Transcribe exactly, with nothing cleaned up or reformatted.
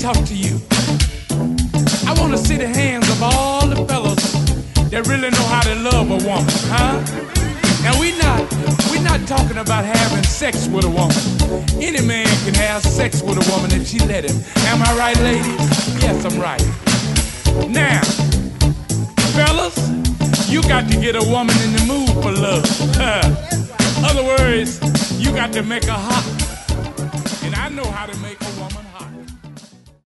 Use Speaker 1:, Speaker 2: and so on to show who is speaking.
Speaker 1: talk to you. I want to see the hands of all the fellas that really know how to love a woman, huh? Now we not, we not talking about having sex with a woman. Any man can have sex with a woman if she let him. Am I right, ladies? Yes, I'm right. Now, fellas, you got to get a woman in the mood for love. Other words, you got to make her hot. And I know how to make a woman